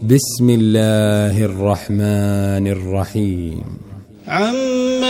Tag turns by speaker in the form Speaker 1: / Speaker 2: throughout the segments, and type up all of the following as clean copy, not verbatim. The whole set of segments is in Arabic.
Speaker 1: بسم الله الرحمن الرحيم.
Speaker 2: عم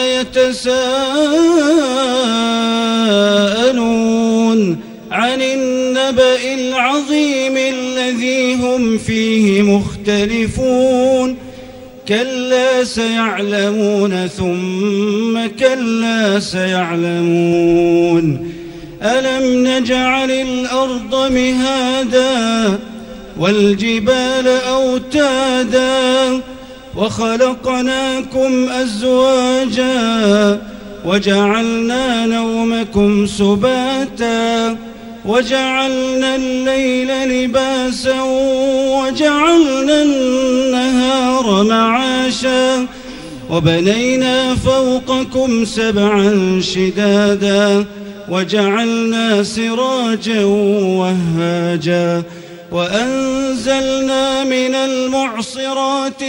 Speaker 2: يتساءلون عن النبأ العظيم الذي هم فيه مختلفون كلا سيعلمون ثم كلا سيعلمون ألم نجعل الأرض مهادا والجبال أوتادا وخلقناكم أزواجا وجعلنا نومكم سباتا وجعلنا الليل لباسا وجعلنا النهار معاشا وبنينا فوقكم سبعا شدادا وجعلنا سراجا وهاجا وأنزلنا من المعصرات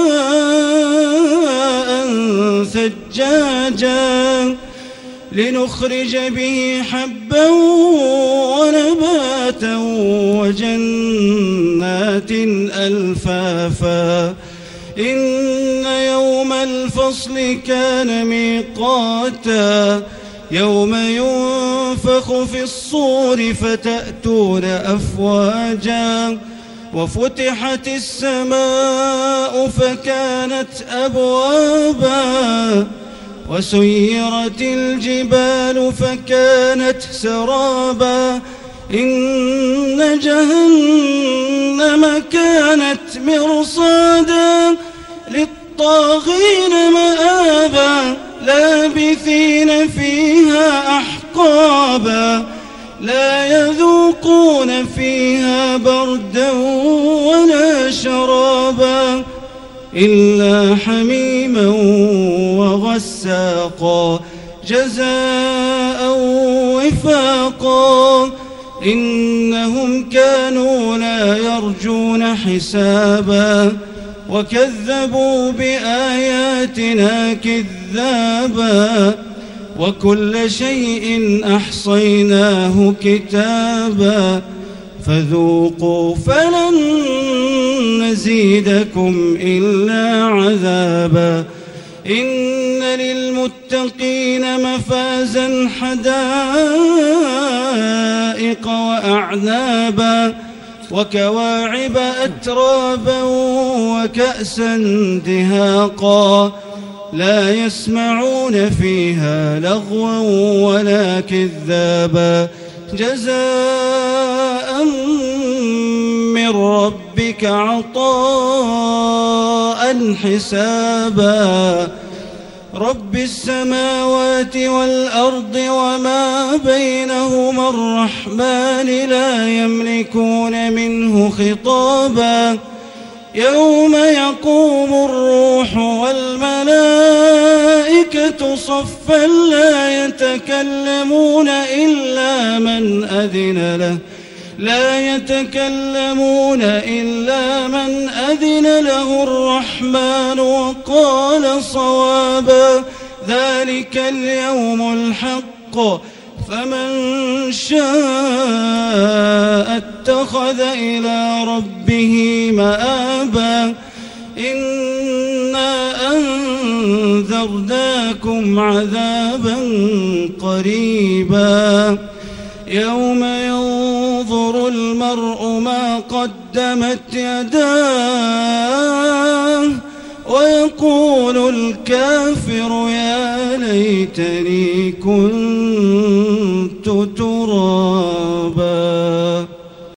Speaker 2: ماء ثجاجا لنخرج به حبا ونباتا وجنات ألفافا إن يوم الفصل كان ميقاتا يوم ينفخ في الصور فتأتون أفواجا وفتحت السماء فكانت أبوابا وسيرت الجبال فكانت سرابا إن جهنم كانت مرصادا للطاغين مآبا لابثين فيها أحقابا لا يذوقون فيها بردا ولا شرابا إلا حميما وغساقا جزاء وفاقا إنهم كانوا لا يرجون حسابا وكذبوا بآياتنا كذابا وكل شيء أحصيناه كتابا فذوقوا فلن نزيدكم إلا عذابا إن للمتقين مفازا حدائق وأعنابا وكواعب أترابا وكأسا دهاقا لا يسمعون فيها لغوا ولا كذابا جزاء من ربك عطاء حسابا رب السماوات والأرض وما بينهما الرحمن لا يملكون منه خطابا يوم يقوم الروح والملائكة صفا لا يتكلمون إلا من أذن له الرحمن وقال صوابا ذلك اليوم الحق فمن شاء اتخذ إلى ربه مآبا إنا أنذرناكم عذابا قريبا يوم ينظر المرء ما قدمت يداه ويقول الكافر يا ليتني كنت ترابا.